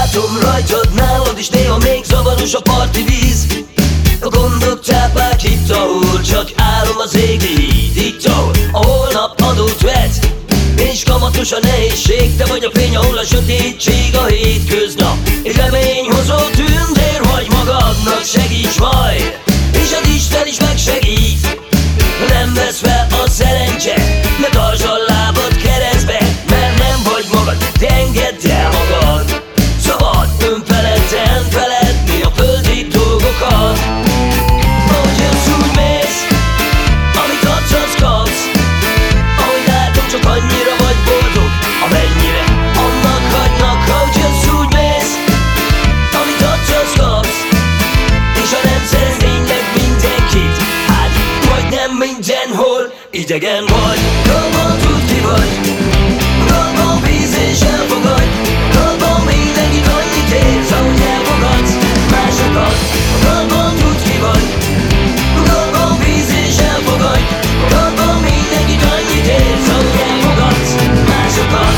Látom rajtad, nálad is néha még zavaros a parti víz. A gondok cápák itt, ahol csak álom az égi híd. Itt, ahol a holnap adót vet, és kamatos a nehézség. Te vagy a fény, ahol a sötétség a hétköznap. Egy reményhozó tündér vagy, magadnak segíts majd, és az Isten is megsegít. Nem vesz fel a szerencse, ne tartsd a lábad keresztbe, mert nem vagy magad, te engedd el magad. Szabad önfeledten feledni a földi dolgokat. Ahogy jössz, úgy mész, amit adsz, azt kapsz. Ahogy látom, csak annyira vagy boldog, amennyire annak hagynak. Ahogy jössz, úgy mész, amit adsz, azt kapsz. És ha nem szeretsz tényleg mindenkit, hát majdnem mindenhol idegen vagy. Jobban tudd, ki vagy, jobban víz és elfogadj. Jobban mindenkit annyit érsz, ahogy elfogadsz másokat. Jobban tudd, ki vagy, jobban víz és elfogadj. Jobban mindenkit annyit érsz, ahogy elfogadsz másokat.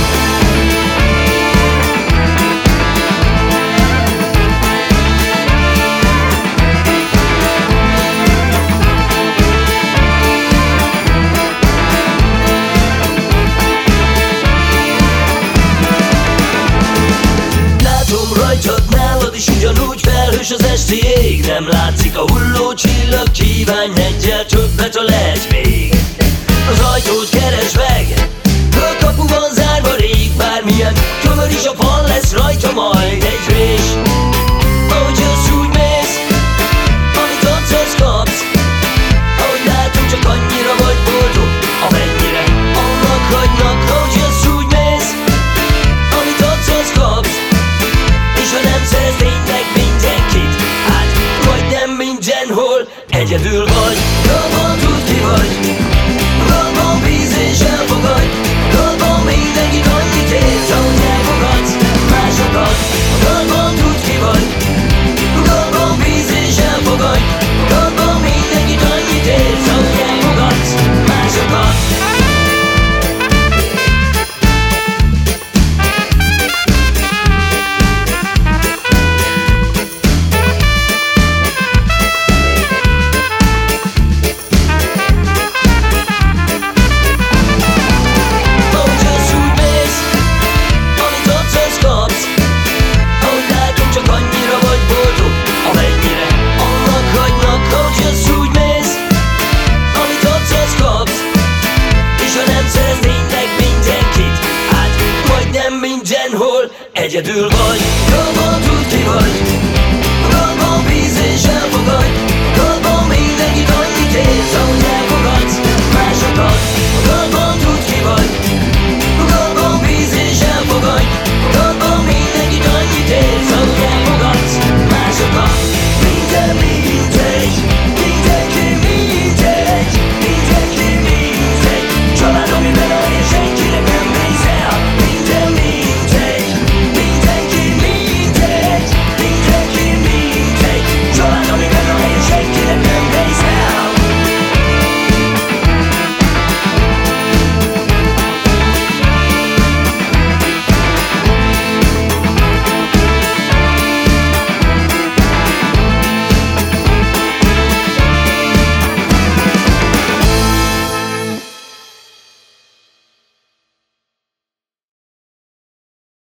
Rajtad, nálad is ugyanúgy felhős az esti ég. Nem látszik a hulló csillag, kívánj egyel többet, ha lehet még. Az ajtót keresd meg, a kapu van zárva rég. Bármilyen tömör is a fal, lesz rajta majd egy rés. Ahogy jössz, úgy mész, amit adsz, azt kapsz. Ahogy látom, csak annyira vagy boldog, amennyire annak hagynak. Ahogy jössz, úgy mész, amit adsz, azt kapsz. És ha nem szeretsz tényleg mindenkit, hát majdnem mindenhol egyedül vagy. Jobban tudd, ki vagy, jobban víz és elfogadj. Jobban mindenkit annyit érsz, ahogy elfogadsz másokat. Jobban tudd, ki vagy, jobban víz és elfogadj. Jobban mindenkit annyit érsz, ahogy elfogadsz másokat. Egyedül vagy, jobban tudd, ki vagy, jobban víz és elfogadj.